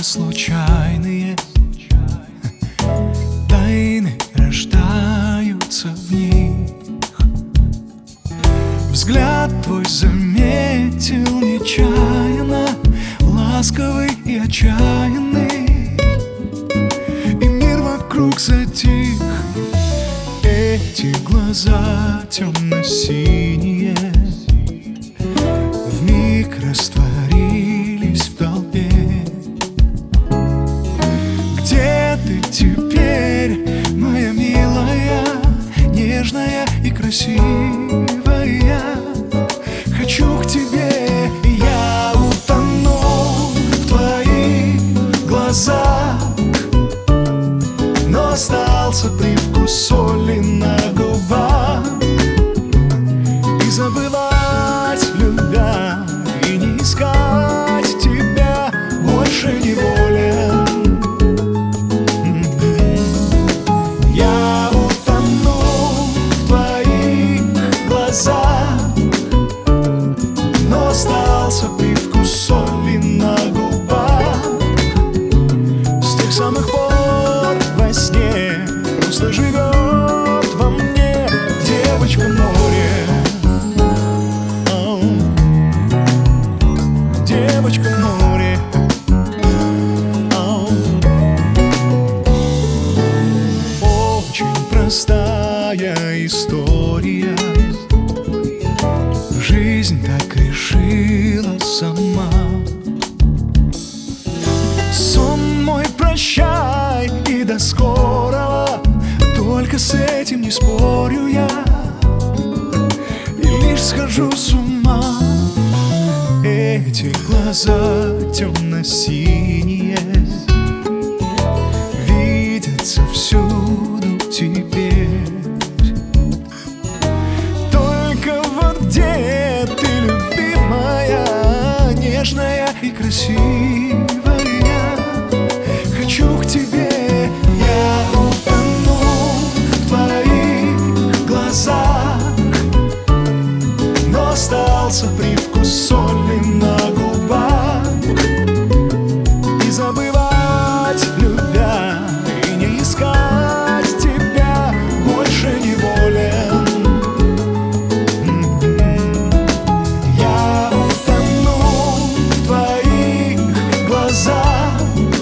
встречи случайные, тайны рождаются в них. Взгляд твой заметил нечаянно, ласковый и отчаянный, и мир вокруг затих. Эти глаза темно-синие вмиг растворились в толпе. Где ты теперь, моя милая, нежная и красивая? Хочу к тебе, и я утону в твоих глазах, но остался привкус соли на губах. И забывать, любя, и не искать тебя больше не волен. Я утону в твоих глазах, но остался привкус соли на губах. С тех самых пор во сне просто живет во мне девочка море. Девочка море. Очень простая история, жизнь так решила сама. Сон мой, прощай и до скорого, только с этим не спорю я, и лишь схожу с ума. Эти глаза темно-синие видятся всюду теперь. Только вот где ты, любимая, нежная и красивая? Хочу к тебе, я утону в твоих глазах, но остался привкус соли на губах. И забывать, любя, и не искать тебя больше не волен. Я утону в твоих глазах,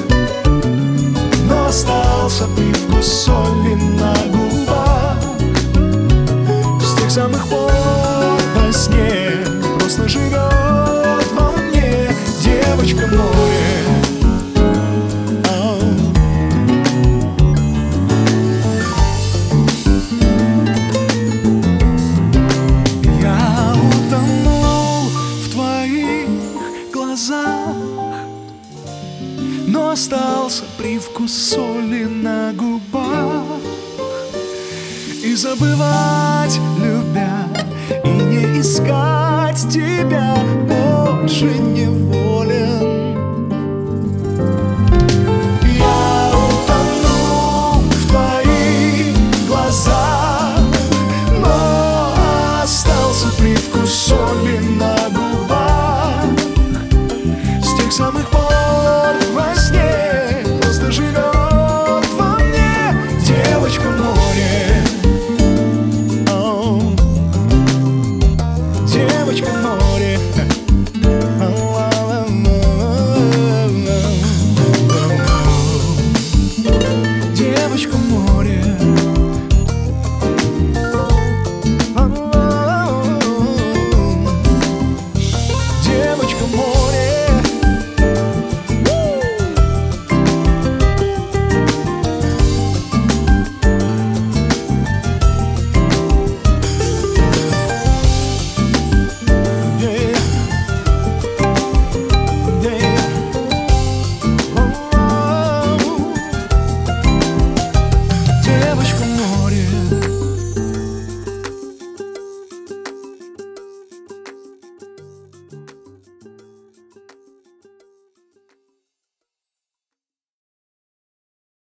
но остался привкус соли на губах. С тех самых пор во сне просто живет во мне девочка море. Я утонул в твоих глазах, но остался привкус соли на губах. И забывать, любя, и не искать тебя больше не волен.